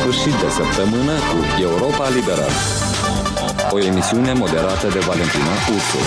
sfârșit de săptămână cu Europa Liberă. O emisiune moderată de Valentina Ursu.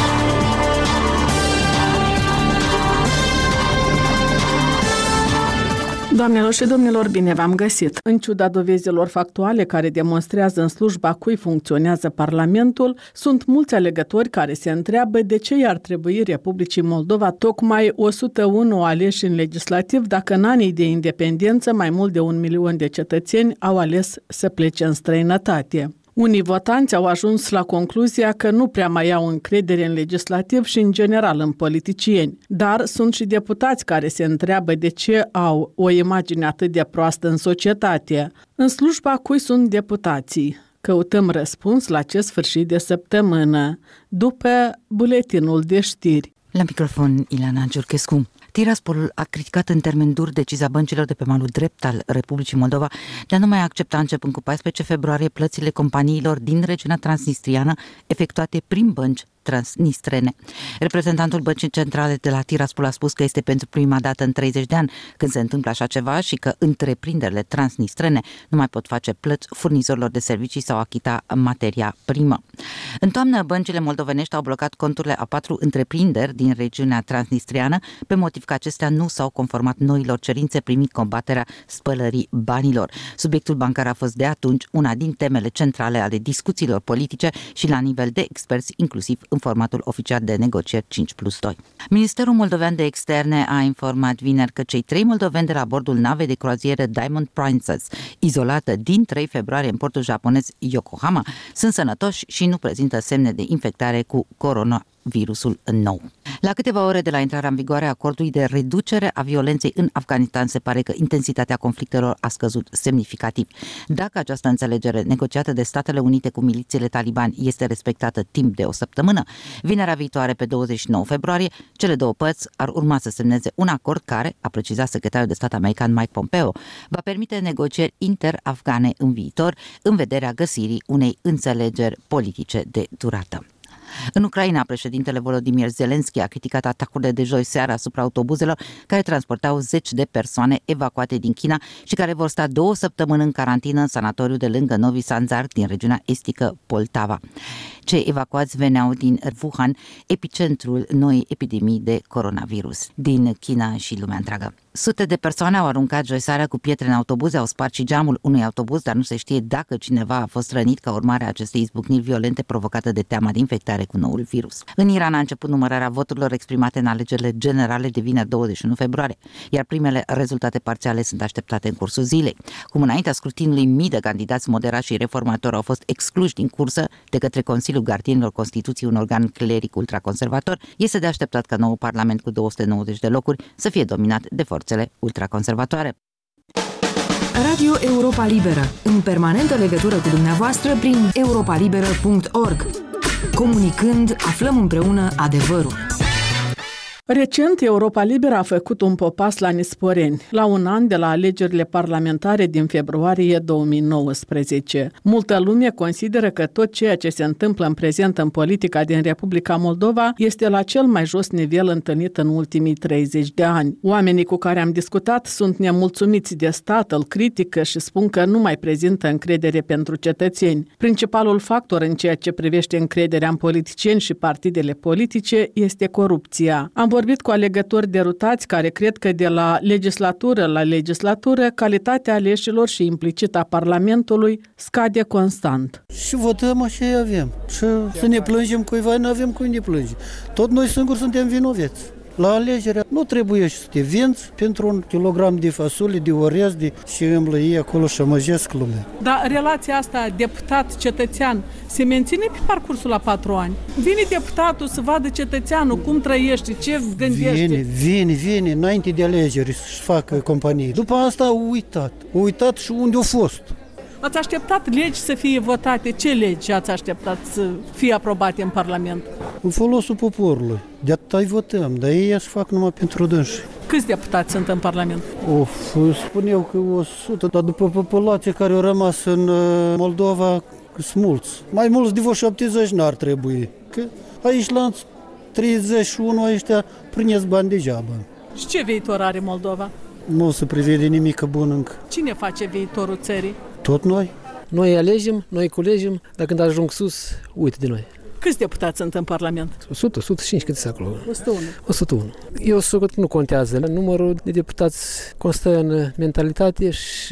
Doamnelor și domnilor, bine v-am găsit! În ciuda dovezilor factuale care demonstrează în slujba cui funcționează Parlamentul, sunt mulți alegători care se întreabă de ce i-ar trebui Republicii Moldova tocmai 101 aleși în legislativ dacă în anii de independență mai mult de 1 milion de cetățeni au ales să plece în străinătate. Unii votanți au ajuns la concluzia că nu prea mai au încredere în legislativ și în general în politicieni, dar sunt și deputați care se întreabă de ce au o imagine atât de proastă în societate. În slujba cui sunt deputații? Căutăm răspuns la acest sfârșit de săptămână, după buletinul de știri. La microfon, Ileana Giurchescu. Tiraspol a criticat în termeni duri decizia băncilor de pe malul drept al Republicii Moldova de a nu mai accepta începând cu 14 februarie plățile companiilor din regiunea transnistriană efectuate prin bănci transnistrene. Reprezentantul Băncii Centrale de la Tiraspol a spus că este pentru prima dată în 30 de ani când se întâmplă așa ceva și că întreprinderile transnistrene nu mai pot face plăți furnizorilor de servicii sau achita materia primă. În toamnă, băncile moldovenești au blocat conturile a 4 întreprinderi din regiunea transnistriană pe motiv că acestea nu s-au conformat noilor cerințe primind combaterea spălării banilor. Subiectul bancar a fost de atunci una din temele centrale ale discuțiilor politice și la nivel de experți, inclusiv în formatul oficial de negocieri 5+2. Ministerul Moldovean de Externe a informat vineri că cei 3 moldoveni de la bordul navei de croazieră Diamond Princess, izolată din 3 februarie în portul japonez Yokohama, sunt sănătoși și nu prezintă semne de infectare cu coronavirusul nou. La câteva ore de la intrarea în vigoare a acordului de reducere a violenței în Afganistan, se pare că intensitatea conflictelor a scăzut semnificativ. Dacă această înțelegere negociată de Statele Unite cu milițiile talibani este respectată timp de o săptămână, vinerea viitoare, pe 29 februarie, cele două părți ar urma să semneze un acord care, a precizat secretarul de stat american Mike Pompeo, va permite negocieri interafgane în viitor, în vederea găsirii unei înțelegeri politice de durată. În Ucraina, președintele Volodymyr Zelensky a criticat atacurile de joi seara asupra autobuzelor care transportau 10 de persoane evacuate din China și care vor sta 2 săptămâni în carantină în sanatoriul de lângă Novi Sanzar din regiunea estică Poltava. Cei evacuați veneau din Wuhan, epicentrul noii epidemii de coronavirus din China și lumea întreagă. Sute de persoane au aruncat joi seara cu pietre în autobuze, au spart și geamul unui autobuz, dar nu se știe dacă cineva a fost rănit ca urmare a acestei izbucniri violente provocate de teama de infectare cu noul virus. În Iran a început numărarea voturilor exprimate în alegerile generale de vineri 21 februarie, iar primele rezultate parțiale sunt așteptate în cursul zilei. Cum înaintea scrutinului, mii de candidați moderați și reformatori au fost excluși din cursă de către Consiliul Gardienilor Constituției, un organ cleric ultraconservator, este de așteptat ca noul parlament cu 290 de locuri să fie dominat de forțele ultraconservatoare. Radio Europa Liberă, în permanentă legătură cu dumneavoastră prin europalibera.org. Comunicând, aflăm împreună adevărul. Recent, Europa Liberă a făcut un popas la Nisporeni, la un an de la alegerile parlamentare din februarie 2019. Multă lume consideră că tot ceea ce se întâmplă în prezent în politica din Republica Moldova este la cel mai jos nivel întâlnit în ultimii 30 de ani. Oamenii cu care am discutat sunt nemulțumiți de stat, îl critică și spun că nu mai prezintă încredere pentru cetățeni. Principalul factor în ceea ce privește încrederea în politicieni și partidele politice este corupția. Am vorbit cu alegători derutați care cred că de la legislatură la legislatură calitatea aleșilor și implicit a Parlamentului scade constant. Și votăm așa avem. Și să ne plângem cuiva, nu avem cui ne plânge. Tot noi singuri suntem vinoveți. La alegere nu trebuie să te vinți pentru 1 kilogram de fasole, de orez, și îmblăie acolo și amăjesc lumea. Dar relația asta deputat-cetățean se menține pe parcursul la 4 ani? Vine deputatul să vadă cetățeanul cum trăiește, ce gândește? Vine, înainte de alegeri să facă companie. După asta au uitat și unde au fost. Ați așteptat legi să fie votate? Ce legi ați așteptat să fie aprobate în Parlament? În folosul poporului. De atât îi votăm, dar ei își fac numai pentru dânsi. Câți deputați sunt în Parlament? Spun eu că 100, dar după populația care a rămas în Moldova, sunt mulți. Mai mulți de 70 n-ar trebui. Că aici la 31 ăștia prindesc bani degeaba. Și ce viitor are Moldova? Nu se prevede nimic bun încă. Cine face viitorul țării? Tot noi. Noi alegem, noi culegem, dar când ajung sus, uite de noi. Câți deputați sunt în Parlament? 100, 105, cât sunt acolo? 101. 101. Eu sunt că nu contează. Numărul de deputați constă în mentalitate și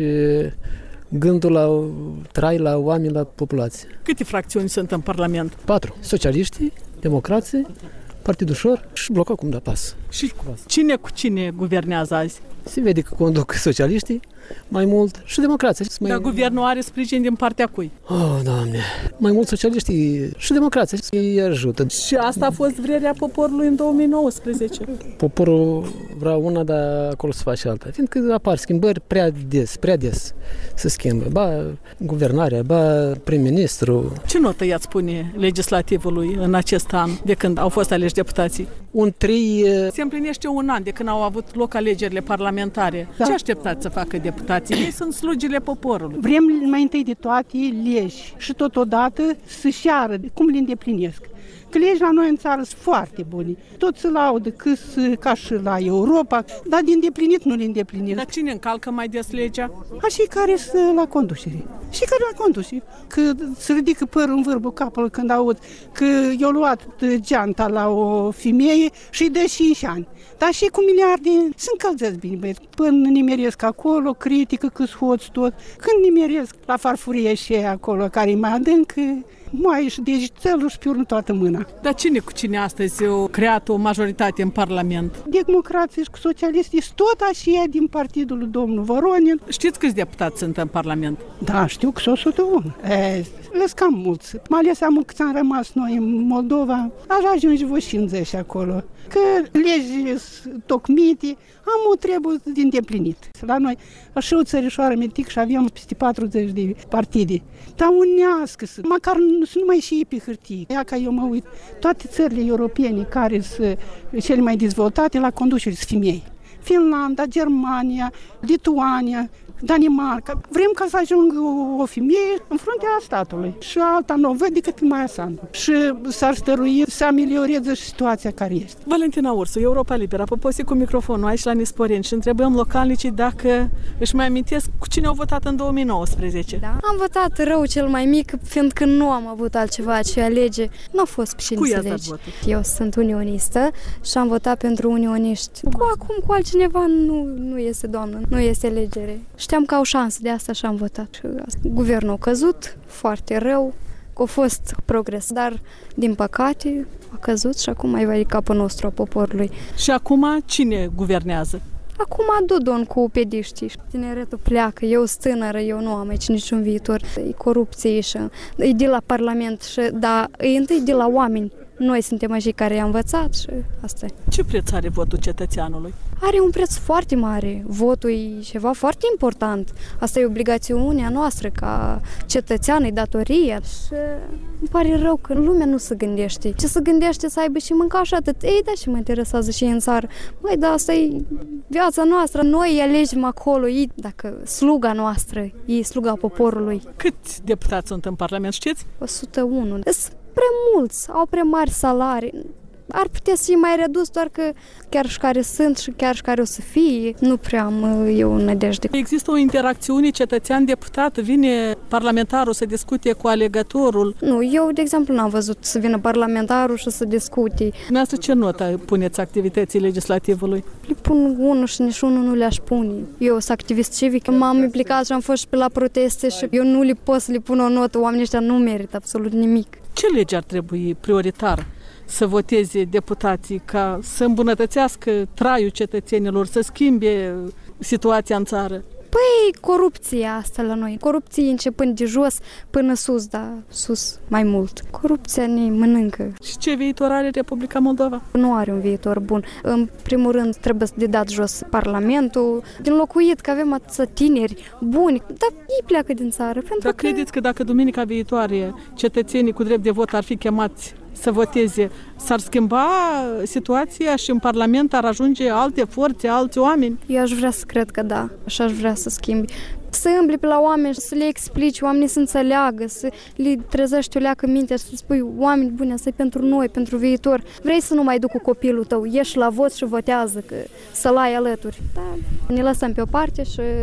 gândul la trai, la oameni, la populație. Câte fracțiuni sunt în Parlament? 4. Socialiștii, democrații, Partidul Ușor și Bloc Acum, da, PAS. Și cine cu cine guvernează azi? Se vede că conduc socialiștii mai mult și democrații. Dar guvernul are sprijin din partea cui? Oh, Doamne! Mai mult socialiștii și democrații îi ajută. Și asta a fost vrerea poporului în 2019. Poporul vrea una, dar acolo se face alta. Fiindcă apar schimbări prea des se schimbă. Ba guvernarea, ba prim-ministru. Ce notă i-ați pune legislativului în acest an, de când au fost aleși deputații? Un 3... Se împlinește un an de când au avut loc alegerile parlamentare. Da. Ce așteptați să facă deputații? Ei sunt slugile poporului. Vrem mai întâi de toate legi și totodată să-și arăt cum le îndeplinesc. Că legi la noi în țară sunt foarte bune. Toți se laudă ca și la Europa, dar de îndeplinit nu le îndeplinesc. Dar cine încalcă mai des legea? Cei care sunt la conducere. Și care la conducere. Că se ridică părul în vârbul capului când aud că i-a luat geanta la o femeie și îi dă 5 ani. Dar și cu miliarde se încălzesc bine, băieți. Până nimeresc acolo, critică că-s hoți tot. Când nimeresc la farfurie și acolo, care e mai adâncă, mai și deci țelul și piurnă toată mâna. Dar cine cu cine astăzi au creat o majoritate în Parlament? Democrații și socialiștii sunt tot așa din partidul lui domnul Voronin. Știți câți deputați sunt în Parlament? Da, știu că sunt 101. Le-s cam mulți. Mai ales am câți am rămas noi în Moldova, aș ajunge vă 50 acolo. Că legi tocmite, am o treabă de îndeplinit. La noi, așa o țărișoară mitic și avem peste 40 de partide. Dar unească, măcar să nu mai și pe hârtie. Ea ca eu mă uit, toate țările europene care sunt cele mai dezvoltate la conducere sunt femei. Finlanda, Germania, Lituania, Danemarca. Vrem ca să ajungă o femeie în fruntea statului și alta nu o văd decât pe Maia Sandu. Și s-ar stărui să amelioreze și situația care este. Valentina Ursu, Europa Liberă, poposi cu microfonul aici la Nisporeni și întrebăm localnicii dacă își mai amintesc cu cine au votat în 2019. Da, am votat rău cel mai mic, fiindcă nu am avut altceva ce alege. Nu a fost pe cine Cui să ați dat alegi. votul? Eu sunt unionistă și am votat pentru unioniști. Cu altcineva nu este, doamnă, nu este alegere. Știam că au șansă, de asta și am votat. Guvernul a căzut foarte rău, a fost progres, dar din păcate a căzut și acum mai va de capul nostru a poporului. Și acum cine guvernează? Acum Dodon cu pediștii. Tineretul pleacă, eu sunt tânără, eu nu am aici niciun viitor. E corupție și e de la Parlament, dar e întâi de la oameni. Noi suntem cei care i-am învățat și asta e. Ce preț are votul cetățeanului? Are un preț foarte mare. Votul e ceva foarte important. Asta e obligațiunea noastră ca cetățean, e datoria. Și îmi pare rău că lumea nu se gândește. Ce se gândește să aibă și mânca și atât. Ei, da, și mă interesează și în țară. Măi, da, asta e viața noastră. Noi alegem acolo, ei, dacă sluga noastră, e sluga poporului. Câți deputați sunt în Parlament, știți? 101. Sunt prea mulți, au prea mari salarii. Ar putea să fie mai redus, doar că chiar și care sunt și chiar și care o să fie, nu prea am eu nădejde. Există o interacțiune cetățean-deputat, vine parlamentarul să discute cu alegătorul? Nu, eu, de exemplu, n-am văzut să vină parlamentarul și să discute. Dumneavoastră ce notă puneți activității legislativului? Le pun unul și nici unul nu le-aș pune. Eu sunt activist civic, m-am implicat și am fost și pe la proteste și eu nu le pot să le pun o notă, oamenii ăștia nu merită absolut nimic. Ce lege ar trebui prioritar să voteze deputații ca să îmbunătățească traiul cetățenilor, să schimbe situația în țară? Păi, corupția asta la noi. Corupție începând de jos până sus, dar sus mai mult. Corupția ne mănâncă. Și ce viitor are Republica Moldova? Nu are un viitor bun. În primul rând trebuie de dat jos Parlamentul, din locuit, că avem atâția tineri buni, dar ei pleacă din țară. Dar credeți că dacă duminica viitoare cetățenii cu drept de vot ar fi chemați să voteze, s-ar schimba situația și în Parlament ar ajunge alte forțe, alți oameni? Eu aș vrea să cred că da, așa aș vrea să schimbi. Să îmbli pe la oameni și să le explici, oamenii să înțeleagă, să le trezești o leacă mintea și să spui, oameni buni, asta e pentru noi, pentru viitor. Vrei să nu mai duc cu copilul tău, ieși la vot și votează, că să-l ai alături. Da, ne lăsăm pe o parte și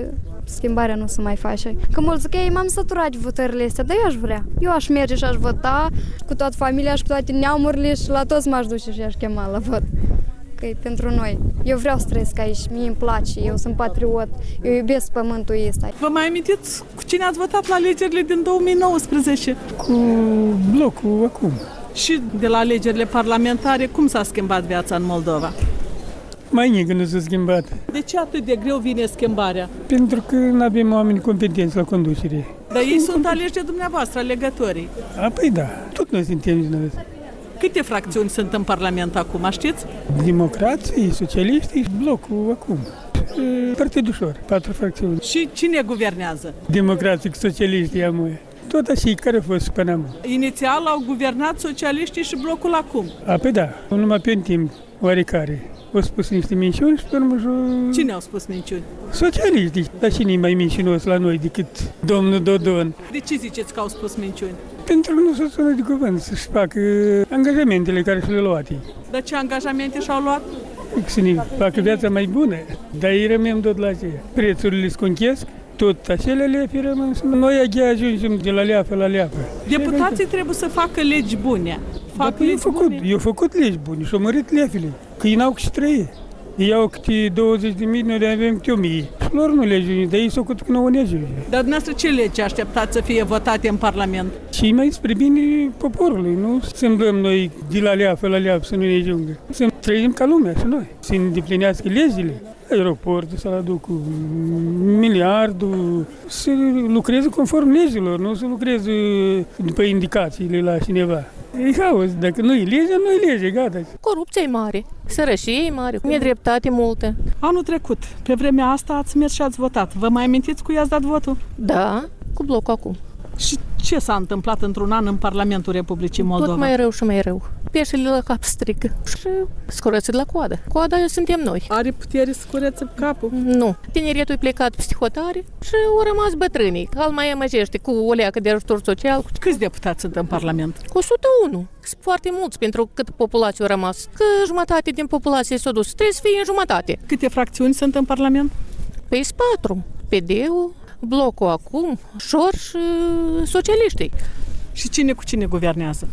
Schimbarea nu se mai face. Că mulți zic, ei, m-am săturat de votările astea, dar eu aș vrea. Eu aș merge și aș vota cu toată familia și cu toate neamurile și la toți m-aș duce și aș chema la vot. Că e pentru noi. Eu vreau să trăiesc aici, mie îmi place, eu sunt patriot, eu iubesc pământul ăsta. Vă mai amintiți cu cine ați votat la alegerile din 2019? Cu blocul acum. Și de la alegerile parlamentare, cum s-a schimbat viața în Moldova? Mai nici nu s-a schimbat. De ce atât de greu vine schimbarea? Pentru că nu avem oameni competenți la conducere. Dar ei sunt aleși de dumneavoastră, alegătorii. Păi da, tot noi suntem din noi. Câte fracțiuni sunt în Parlament acum, știți? Democrații, socialiștii, blocul acum. Partid ușor, 4 fracțiuni. Și cine guvernează? Democrații, socialiștii, amuie. Tot așa care au fost până acum. Inițial au guvernat socialiștii și blocul acum. Păi da, numai pe un timp oarecare. Au spus niște minciuni și pe urmă... Cine au spus minciuni? Socialiștii. Dar cine e mai mincinos la noi decât domnul Dodon? De ce ziceți că au spus minciuni? Pentru că nu s-a sunat de cuvânt să-și facă angajamentele care și le-au luat ei. Dar ce angajamente și-au luat? Să ne facă viața mai bună, dar ei rămânem tot la aceea. Prețurile se conchesc, tot acele leafe rămân. Noi aghi ajungem de la leafă la leafă. Deputații trebuie să facă legi bune. Eu făcut legi bune și au mărit leafele, că ei n-au câte trăie. Ei au câte 20.000, noi avem câte 1.000. Și lor nu le ajunge, dar ei s-au făcut că nu ne ajunge. Dar dumneavoastră ce legi așteptați să fie votate în Parlament? Și mai spre bine poporului, nu? Să îmblăm noi de la leafă la leafă să nu ne ajungă. Să trăim ca lumea și noi, să îndeplinească legile. Aeroportul să-l aducă miliardul, să lucreze conform legilor, nu să lucreze după indicațiile la cineva. E haos, dacă nu e legea, nu e lege, gata. Corupția e mare, sărășie e mare, nedreptate multă. Anul trecut, pe vremea asta, ați mers și ați votat. Vă mai amintiți cu i-ați dat votul? Da, cu blocul acum. Și ce s-a întâmplat într-un an în Parlamentul Republicii Moldova? Tot mai rău și mai rău. Peștele la cap strică și scureță de la coadă. Coada suntem noi. Are putere să curețe capul? Nu. Tineretul e plecat psihotare și au rămas bătrânii. Al mai amăjește cu o leacă de ajutor social. Câți deputați sunt în Parlament? Cu 101. Sunt foarte mulți pentru cât populație a rămas. Că jumătate din populație s-a dus. Trebuie să fie în jumătate. Câte fracțiuni sunt în Parlament? Păi 4. PD-ul, blocul acum, șor și socialiștii. Și cine cu cine guvernează?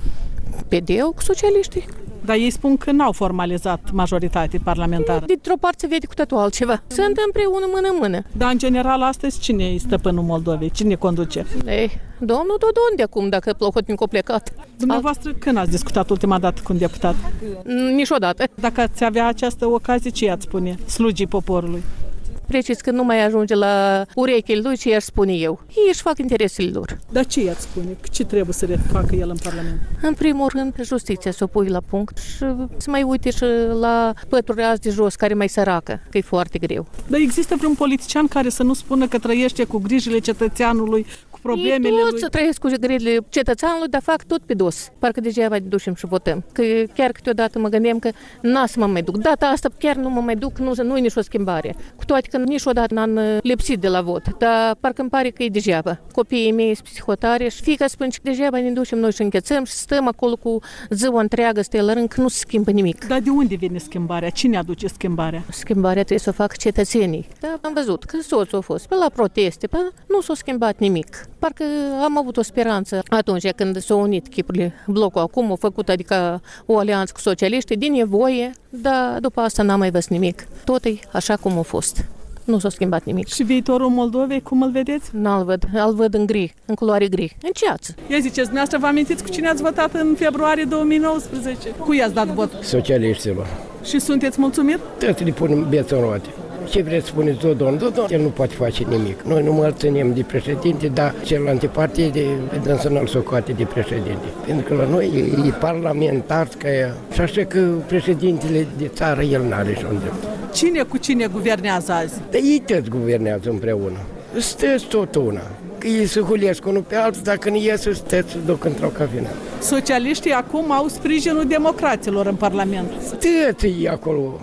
PD-ul cu socialiștii. Dar ei spun că n-au formalizat majoritate parlamentară. Dintr-o parte se vede cu totul altceva. Sunt împreună mână-mână. Dar în general astăzi cine e stăpânul Moldovei? Cine conduce? Domnul Dodon de acum, dacă Plahotnic a plecat. Dumneavoastră când ați discutat ultima dată cu un deputat? Niciodată. Dacă ați avea această ocazie, ce i-ați spune slugii poporului? Precis că nu mai ajunge la urechile lui ce i-aș spune eu. Ei își fac interesele lor. Dar ce i-ați spune? Ce trebuie să facă el în Parlament? În primul rând, justiția să o pui la punct și să mai uite și la pături azi de jos, care mai săracă, că e foarte greu. Dar există vreun politician care să nu spună că trăiește cu grijile cetățeanului, cu problemele lui? Toți să trăiesc cu grijile cetățeanului, dar fac tot pe dos. Parcă degeaba ne ducem și votăm. Că chiar câteodată mă gândeam că n-a să mă mai duc. Data asta chiar nu mă mai duc, nu e nicio schimbare. Cu toate că niciodată n-am lipsit de la vot, dar parcă îmi pare că e degeaba. Copiii mei sunt psihotare și fiica spune că degeaba ne ducem noi și închețăm și stăm acolo cu ziua întreagă, stă la rând, că nu se schimbă nimic. Dar de unde vine schimbarea? Cine aduce schimbarea? Schimbarea trebuie să o facă cetățenii. Dar am văzut că soțul a fost pe la proteste, nu s-a schimbat nimic. Parcă am avut o speranță atunci când s-au unit chipurile blocul acum, au făcut adică o alianță cu socialiștii din nevoie, dar după asta n-am mai văzut nimic. Tot e așa cum a fost. Nu s-a schimbat nimic. Și viitorul Moldovei, cum îl vedeți? N-l văd, îl văd în gri, în culoare gri, în ceață. Ia ziceți, dumneavoastră vă amintiți cu cine ați votat în februarie 2019? Cui i-ați dat vot? Socialiștilor. Și sunteți mulțumit? Trebuie să le punem beță în roate. Ce vreți să spuneți Dodon? El nu poate face nimic. Noi nu mă ținem de președinte, dar celelalte partide dânsă nu-l socoate de președinte. Pentru că la noi e parlamentar și așa că președintele de țară el n-are și un drept. Cine cu cine guvernează azi? Dar ei toți guvernează împreună. Sunteți tot una. Că ei se hulesc unul pe altul, dacă nu iese, sunteți să duc într-o cafină. Socialiștii acum au sprijinul democraților în Parlament. Sunteți ei acolo.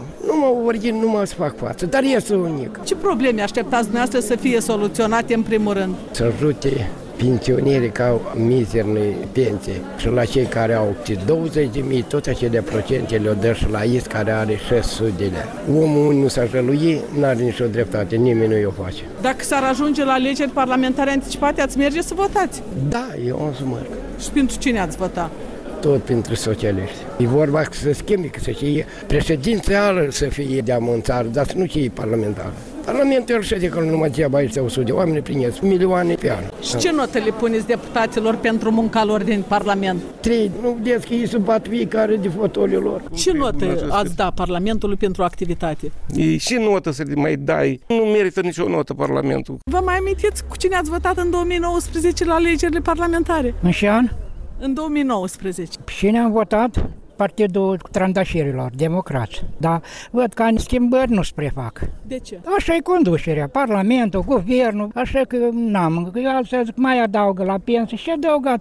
Nu mă să fac față, dar este unic. Ce probleme așteptați dumneavoastră să fie soluționate în primul rând? Să ajute pensionierii ca mizerne pensie și la cei care au 20.000, tot acele procente le-o dă și la IS care are 600 de lei. Omul nu s-a jălui, n-are nicio dreptate, nimeni nu i-o face. Dacă s-ar ajunge la alegeri parlamentare anticipate, ați merge să votați? Da, eu am să merg. Și pentru cine ați vota? Tot pentru socialiști. E vorba să se schimbe, că să fie președințială să fie de-amă în țară, dar nu ce e parlamentar. Parlamentul el șede că numai degeaba aici 100 de oameni primesc milioane pe an. Și ce notă le puneți deputaților pentru munca lor din Parlament? 3. Nu vedeți că ei se bat fiecare de fotoliul lor. Ce notă ați da Parlamentului pentru activitate? Și notă să le mai dai. Nu merită nicio notă Parlamentul. Vă mai amintiți cu cine ați votat în 2019 la alegerile parlamentare? În ce an? În 2019. Cine am votat? Partidul Trandașirilor, democrați. Dar văd că schimbări nu se prefac. De ce? Așa e conducerea, Parlamentul, Guvernul, așa că n-am. Alții zic, mai adaugă la pensie și adăugat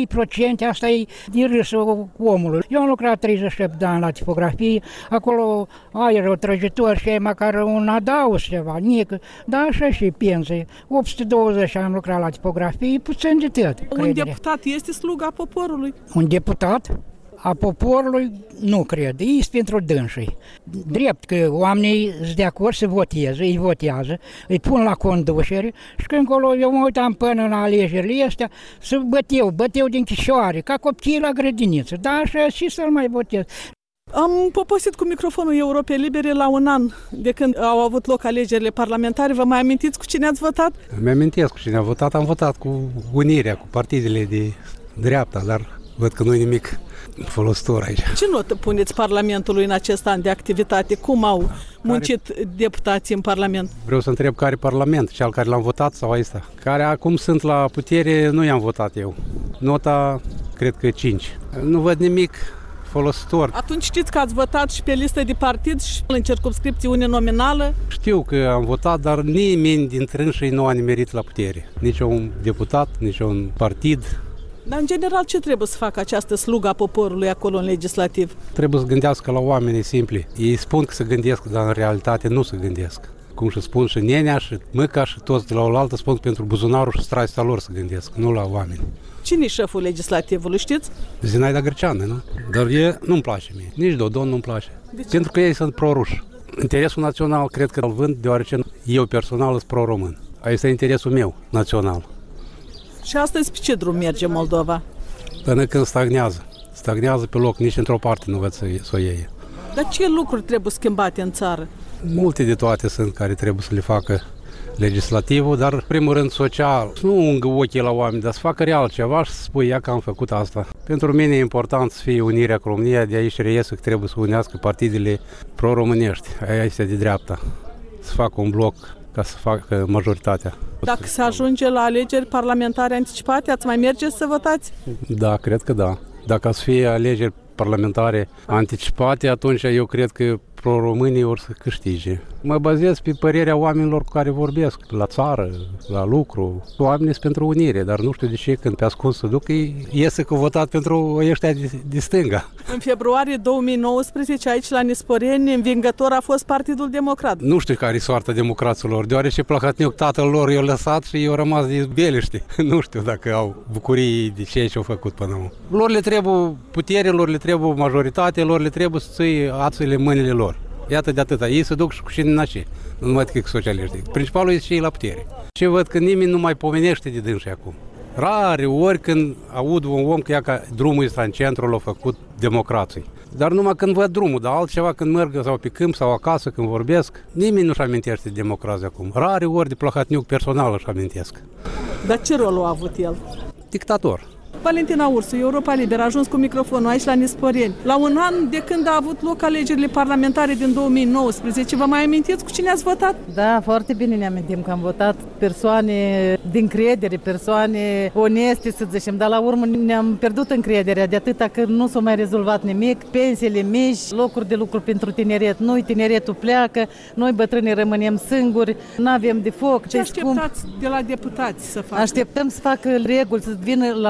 3%, asta e din râsul omului. Eu am lucrat 37 de ani la tipografie, acolo ai răutrăjitor și ai măcar un adaus ceva, nic, dar așa și pensie. 820 am lucrat la tipografie, puțin de tot. Un deputat este sluga poporului? Un deputat? A poporului nu cred, e pentru dânsii. Drept că oamenii sunt de acord să voteze, îi votează, îi pun la conducere și când acolo eu mă uitam până la alegerile astea, să băteau din chișoare, ca copiii la grădiniță, dar așa și să-l mai votez. Am poposit cu microfonul Europei Libere la un an de când au avut loc alegerile parlamentare. Vă mai amintiți cu cine ați votat? Mi-amintesc cu cine am votat cu Unirea, cu partidele de dreapta, dar văd că nu e nimic folositor aici. Ce notă puneți Parlamentului în acest an de activitate? Cum au muncit deputații în Parlament? Vreau să întreb care Parlament, cel care l-am votat sau ăsta? Care acum sunt la putere, nu i-am votat eu. Nota, cred că 5. Nu văd nimic folositor. Atunci știți că ați votat și pe listă de partid și în circumscripțiune nominală? Știu că am votat, dar nimeni dintre înșii nu a nimerit la putere. Nici un deputat, nici un partid. Dar, în general, ce trebuie să facă această slugă a poporului acolo în legislativ? Trebuie să gândească la oamenii simpli. Ei spun că se gândesc, dar în realitate nu se gândesc. Cum și spun și nenea și măca și toți de la oaltă spun pentru buzunarul și straista lor să gândesc, nu la oameni. Cine-i șeful legislativului, știți? Zinaida Greceanu, nu? Dar nu-mi place mie. Nici Dodon nu-mi place. Pentru că ei sunt pro-ruși. Interesul național cred că îl vând, deoarece eu personal sunt pro-român. Asta e interesul meu național. Și astăzi pe ce drum merge Moldova? Până când stagnează. Stagnează pe loc, nici într-o parte nu văd să o iei. Dar ce lucruri trebuie schimbate în țară? Multe de toate sunt care trebuie să le facă legislativul, dar în primul rând social. Să nu ungă ochii la oameni, dar să facă real ceva și să spui, ia că am făcut asta. Pentru mine e important să fie unirea cu România, de aici reiese că trebuie să unească partidele pro-românești, aia este de dreapta. Să facă un bloc ca să facă majoritatea. Dacă se ajunge la alegeri parlamentare anticipate, ați mai merge să votați? Da, cred că da. Dacă să fie alegeri parlamentare anticipate, atunci eu cred că pro-românii or să câștige. Mă bazez pe părerea oamenilor cu care vorbesc, la țară, la lucru. Oamenii sunt pentru unire, dar nu știu de ce când pe ascuns se duc, iese că votat pentru ăștia de stânga. În februarie 2019, aici la Nisporeni, învingător a fost Partidul Democrat. Nu știu care e soarta democraților, deoarece Plahotniuc, tatăl lor, i-a lăsat și i-au rămas de beliști. Nu știu dacă au bucurii de ce au făcut până acum. Lor le trebuie putere, lor le trebuie majoritate, lor le trebuie să ții ațele mâinile lor. Iată de atâta. Ei se duc și cu cine nace. Nu numai decât socialiști. Principalul este și ei la putere. Și văd că nimeni nu mai pomenește de dânsii acum. Rare ori când aud un om că ia ca drumul ăsta în centru l-a făcut democrații. Dar numai când văd drumul, dar altceva când merg sau pe câmp sau acasă când vorbesc, nimeni nu-și amintește de democrație acum. Rare ori de Plahotniuc personal își amintesc. Dar ce rol a avut el? Dictator. Valentina Ursu, Europa Liberă, a ajuns cu microfonul aici la Nisporeni. La un an de când a avut loc alegerile parlamentare din 2019, vă mai amintiți cu cine ați votat? Da, foarte bine ne amintim că am votat persoane din credere, persoane oneste, să zicem, dar la urmă ne-am pierdut încrederea de atâta că nu s-a mai rezolvat nimic, pensiile mici, locuri de lucru pentru tineret. Noi, tineretul pleacă, noi bătrânii rămânem singuri, nu avem de foc. Ce așteptați de la deputați să facă? Așteptăm să facă reguli, să vină la locuri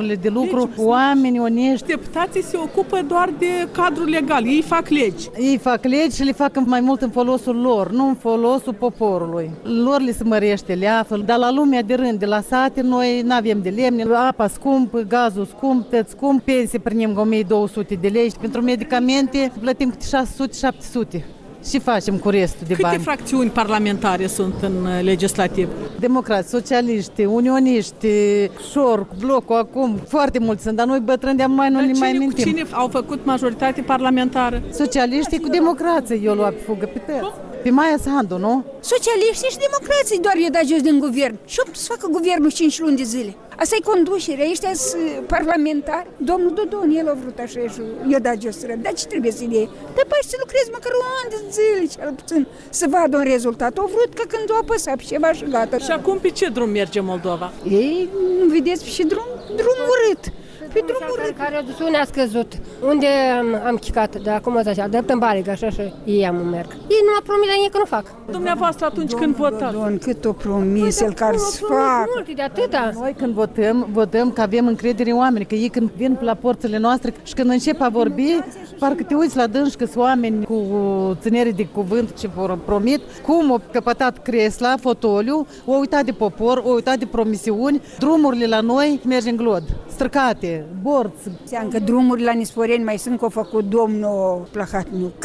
locurile de lucru, oameni onești. Deputații se ocupă doar de cadrul legal, ei fac legi. Ei fac legi și le fac mai mult în folosul lor, nu în folosul poporului. Lor le se mărește leaful, dar la lumea de rând, de la sate, noi nu avem de lemne, apa scump, gazul scump, tăți scump, pensii primim 1200 de lei, pentru medicamente plătim câte 600-700. Și facem cu restul de bani. Câte fracțiuni parlamentare sunt în legislativ? Democrați, socialiști, unioniști, șor, blocul acum, foarte mulți sunt, dar noi bătrâni de mai nu ne mai mintim. Cine au făcut majoritate parlamentară? Socialiștii cu democrație, eu luat pe fugă pe tăți. Pe Maia Sandu, nu? Socialiștii și democrații doar i-o dat jos din guvern. Și să facă guvernul 5 luni de zile. Asta e conducerea, ăștia sunt parlamentari. Domnul Dodon, el a vrut așa și i-o dat jos. Dar ce trebuie să-i dea? Dar poate să lucrezi măcar un an de zile, cel puțin, să vadă un rezultat. Au vrut că când o apăsat pe ceva și gata. Și acum pe ce drum merge Moldova? Ei, nu vedeți, pe ce drum urât. Pe drumul care reducțiunea a scăzut. Unde am chicat de acum așa, drept în balegă, așa și ei am merg. Ei nu a promis la ei că nu fac. Dumneavoastră atunci când votați? Cât o promis el care să fac. Multe de atâta. Noi când votăm că avem încredere în oameni, că ei când vin la porțile noastre și când încep a vorbi, parcă te uiți la dânși că sunt oameni cu ținere de cuvânt ce vor promit, cum au căpătat cresla, fotoliu, au uitat de popor, au uitat de promisiuni, drumurile la noi merg în glod, străcate, borți. Seam că drumurile la Nisporeni mai sunt că au făcut domnul Plahatniuc.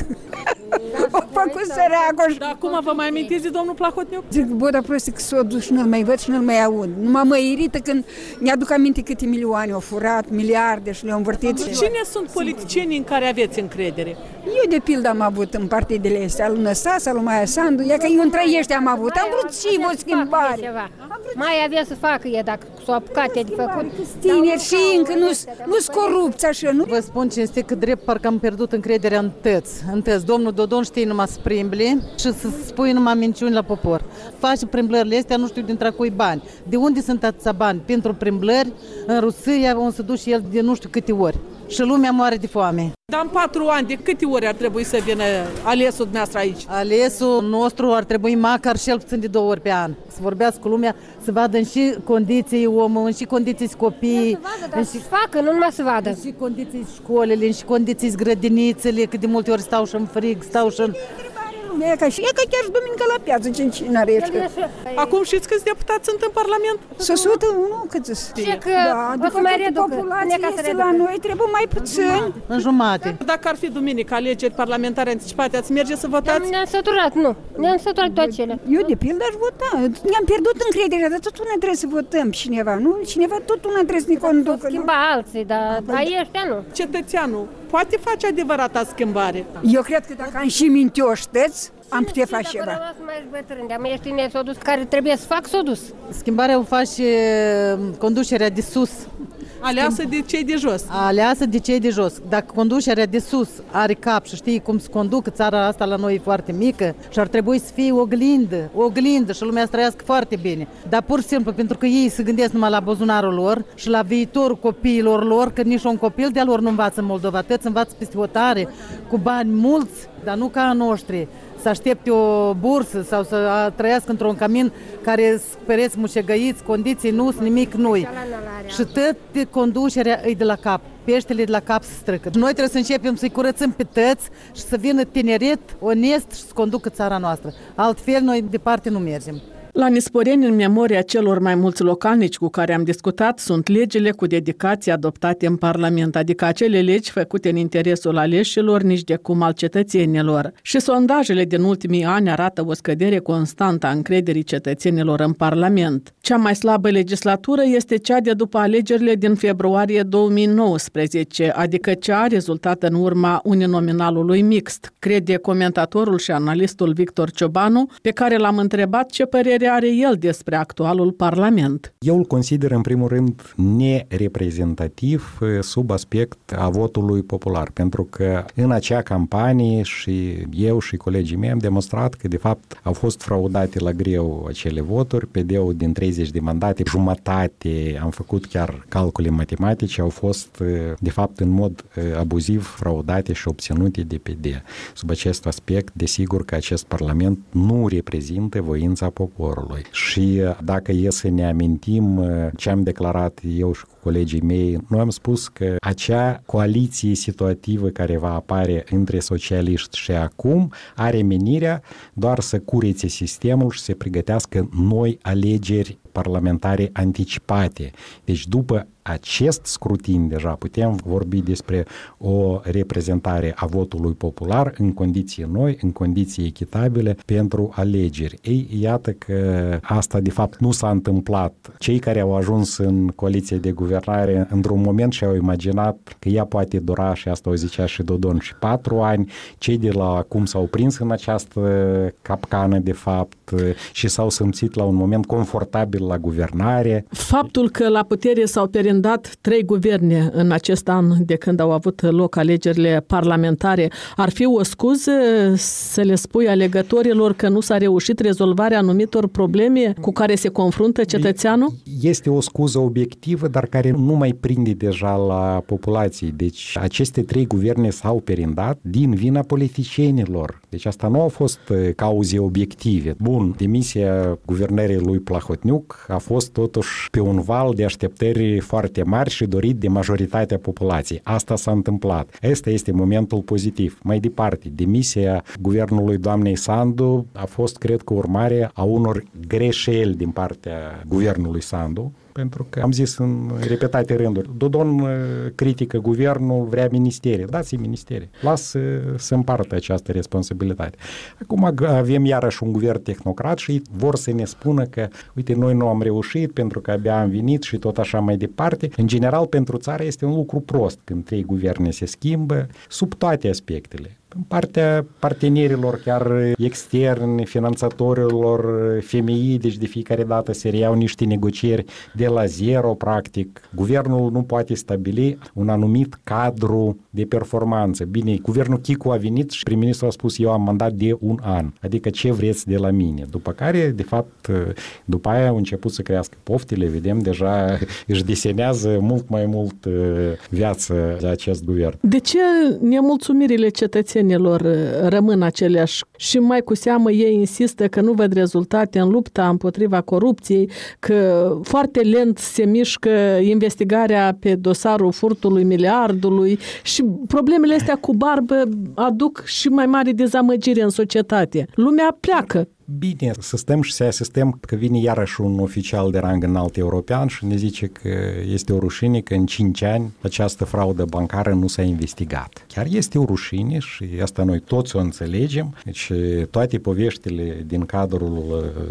Au făcut săracul. Dar acum vă mai amintiți de domnul Plahotniuc? Zic, bă, dar prost că s-o dus și nu-l mai văd și nu-l mai aud. Numai mă irită când mi-aduc aminte câte milioane au furat, miliarde și le-au învârtit. Cine sunt politicienii în care aveți încredere? Eu, de pildă, am avut în partidele astea, al lui Năsas, al lui Maia Sandu, ia că eu între ăștia am avut. Am vrut și o schimbare. Mai avea să facă ea, dacă s-o apucat de făcut. Tineri și încă nu-s corupți așa, nu? Vă spun cinstit că drept parcă am pierdut încrederea în tăți. Domnul Dodon știe numai să primbli și să spui numai minciuni la popor. Face primblările astea, nu știu dintre cui bani. De unde sunt atâția bani? Pentru primblări, în Rusia, unde se duce el de nu știu câte ori. Și lumea moare de foame. Dar în 4 ani, de câte ori ar trebui să vină alesul dumneavoastră aici? Alesul nostru ar trebui măcar cel puțin de 2 ori pe an. Să vorbească cu lumea, să vadă în și condiții omul, în și condiții copiii. Să facă, nu numai să vadă. În și condiții școlile, în și condiții grădinițele, că de multe ori stau și în frig, stau și în... E ca chiar și duminică la piață, cine are aici. Acum știți câți deputați sunt în Parlament? 100, nu câți sunt. O să mai reducă. Populația este la noi, trebuie mai puțin. În jumate. Dacă ar fi duminică alegeri parlamentare anticipate, ați merge să votați? Ne-am săturat, nu. Ne-am săturat toate cele. Eu, de pildă, aș vota. Ne-am pierdut încrederea, dar tot una trebuie să votăm cineva, nu? Cineva tot una trebuie să ne conducă. Schimba alții, dar ăștia nu. Cetățeanul poate face adevărata schimbare. Eu cred că dacă am și mintioși tăți, am putea face ceva. Dacă mai ești bătrân, dar mai ești tineri, s-o dus, care trebuie să fac, s-o dus. Schimbarea o face conducerea de sus. Aleasă de cei de jos. Aleasă de cei de jos. Dacă conducerea de sus are cap și știi cum se conducă, țara asta la noi e foarte mică și ar trebui să fie oglindă și lumea să trăiască foarte bine. Dar pur și simplu pentru că ei se gândesc numai la buzunarul lor și la viitorul copiilor lor, că nici un copil de-a lor nu învață în Moldova, toți învață peste hotare, cu bani mulți, dar nu ca a noștri. Să aștepte o bursă sau să trăiască într-un camin care pereți mușegăiți, condiții nu sunt nimic noi. Și tot conducerea e de la cap. Peștele de la cap se străcă. Noi trebuie să începem să-i curățăm pe tăți și să vină tineret, onest și să conducă țara noastră. Altfel noi departe nu mergem. La Nisporeni, în memoria celor mai mulți localnici cu care am discutat, sunt legile cu dedicație adoptate în Parlament, adică acele legi făcute în interesul aleșilor, nici de cum al cetățenilor. Și sondajele din ultimii ani arată o scădere constantă a încrederii cetățenilor în Parlament. Cea mai slabă legislatură este cea de după alegerile din februarie 2019, adică cea rezultată în urma uninominalului mixt, crede comentatorul și analistul Victor Ciobanu, pe care l-am întrebat ce părere are el despre actualul Parlament. Eu îl consider în primul rând nereprezentativ sub aspect a votului popular, pentru că în acea campanie și eu și colegii mei am demonstrat că de fapt au fost fraudate la greu acele voturi, PD-ul din 30 de mandate, jumătate, am făcut chiar calcule matematice, au fost de fapt în mod abuziv fraudate și obținute de PD. Sub acest aspect, desigur că acest Parlament nu reprezintă voința poporului. poporului. Și dacă e să ne amintim ce am declarat eu și cu colegii mei, noi am spus că acea coaliție situativă care va apare între socialiști și acum are menirea doar să curețe sistemul și să pregătească noi alegeri parlamentare anticipate. Deci după acest scrutin deja putem vorbi despre o reprezentare a votului popular în condiții noi, în condiții echitabile pentru alegeri. Ei, iată că asta de fapt nu s-a întâmplat. Cei care au ajuns în coaliție de guvernare într-un moment și-au imaginat că ea poate dura, și asta o zicea și Dodon, și 4 ani. Cei de la acum s-au prins în această capcană de fapt și s-au simțit la un moment confortabil la guvernare. Faptul că la putere s-au perindat 3 guverne în acest an de când au avut loc alegerile parlamentare ar fi o scuză să le spui alegătorilor că nu s-a reușit rezolvarea anumitor probleme cu care se confruntă cetățeanul? Este o scuză obiectivă, dar care nu mai prinde deja la populație. Deci aceste 3 guverne s-au perindat din vina politicienilor. Deci asta nu au fost cauze obiective. Bun, demisia guvernării lui Plahotniuc a fost totuși pe un val de așteptări foarte mari și dorit de majoritatea populației. Asta s-a întâmplat. Asta este momentul pozitiv. Mai departe, demisia guvernului doamnei Sandu a fost, cred că, urmare a unor greșeli din partea guvernului Sandu, pentru că am zis în repetate rânduri, Dodon critică guvernul, vrea ministerie. Dați-i ministerie. Lasă să împartă această responsabilitate. Acum avem iarăși un guvern tehnocrat și vor să ne spună că, uite, noi nu am reușit pentru că abia am venit și tot așa mai departe. În general, pentru țară este un lucru prost când 3 guverne se schimbă sub toate aspectele. În partea partenerilor chiar externi, finanțatorilor, FMI, deci de fiecare dată se reiau niște negocieri de la zero, practic. Guvernul nu poate stabili un anumit cadru de performanță. Bine, guvernul Chicu a venit și prim-ministrul a spus, eu am mandat de 1 an, adică ce vreți de la mine? După care, de fapt, după aia au început să crească poftile, vedem, deja își desenează mult mai mult viață de acest guvern. De ce nemulțumirile cetățenilor rămân aceleași și mai cu seamă ei insistă că nu văd rezultate în lupta împotriva corupției, că foarte lent se mișcă investigarea pe dosarul furtului miliardului și problemele astea cu barbă aduc și mai mare dezamăgire în societate. Lumea pleacă. Bine, să stăm și să asistăm că vine iarăși un oficial de rang înalt european și ne zice că este o rușine că în 5 ani această fraudă bancară nu s-a investigat. Chiar este o rușine și asta noi toți o înțelegem. Deci toate poveștile din cadrul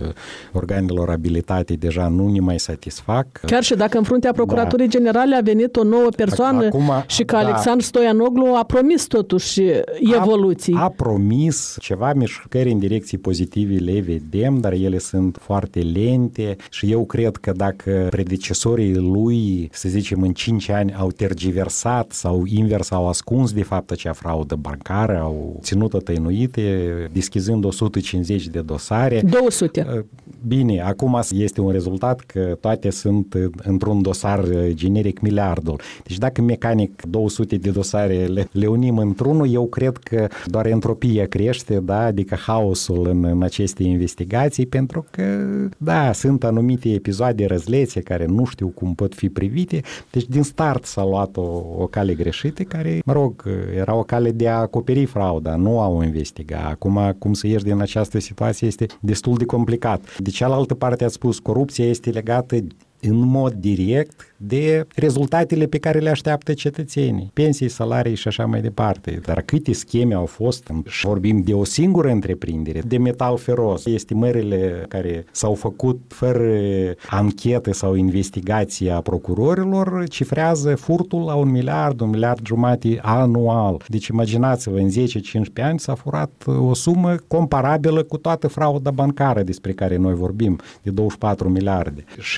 organelor abilitate deja nu ne mai satisfac. Chiar și dacă în fruntea Procuraturii Generale a venit o nouă persoană acum, și că Alexandru Stoianoglu a promis totuși evoluții. A promis ceva mișcări în direcții pozitive, le vedem, dar ele sunt foarte lente și eu cred că dacă predecesorii lui, să zicem, în 5 ani au tergiversat sau invers au ascuns de fapt acea fraudă bancară, au ținut-o tăinuite, deschizând 150 de dosare. 200. Bine, acum este un rezultat că toate sunt într-un dosar generic miliardul. Deci dacă mecanic 200 de dosare le unim într-unul, eu cred că doar entropia crește, da? Adică haosul în aceste investigații, pentru că, da, sunt anumite episoade răzlețe care nu știu cum pot fi privite. Deci din start s-a luat o cale greșită care, mă rog, era o cale de a acoperi frauda, nu au investigat. Acum, cum să ieși din această situație este destul de complicat. De cealaltă parte ați spus, corupția este legată în mod direct de rezultatele pe care le așteaptă cetățenii, pensii, salarii și așa mai departe. Dar câte scheme au fost, și vorbim de o singură întreprindere, de metal feros, estimările care s-au făcut fără anchetă sau investigație a procurorilor, cifrează furtul la 1 miliard, 1,5 miliarde anual. Deci imaginați-vă, în 10-15 ani s-a furat o sumă comparabilă cu toată frauda bancară despre care noi vorbim, de 24 miliarde. Și asta doar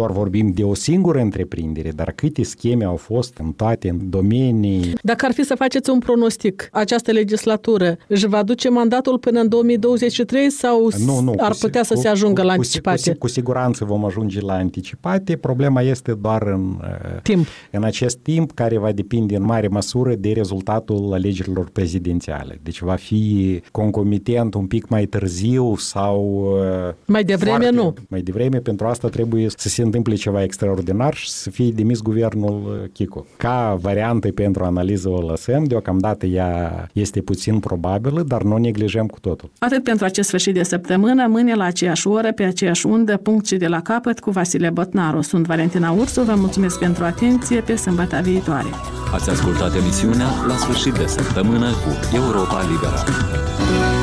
doar vorbim de o singură întreprindere, dar câte scheme au fost în toate domenii. Dacă ar fi să faceți un pronostic, această legislatură își va duce mandatul până în 2023 sau ar putea să se ajungă la anticipate? Cu siguranță vom ajunge la anticipate. Problema este doar în acest timp, care va depinde în mare măsură de rezultatul alegerilor prezidențiale. Deci va fi concomitent un pic mai târziu sau... Mai devreme nu. Mai devreme, pentru asta trebuie să se întâmple ceva extraordinar și să fie demis guvernul Chico. Ca variantă pentru analiză o lăsăm, deocamdată ea este puțin probabilă, dar nu neglijăm cu totul. Atât pentru acest sfârșit de săptămână, mâine la aceeași oră, pe aceeași undă, punct și de la capăt cu Vasile Botnaru. Sunt Valentina Ursu, vă mulțumesc pentru atenție, pe sâmbătă viitoare. Ați ascultat emisiunea La sfârșit de săptămână cu Europa Liberă.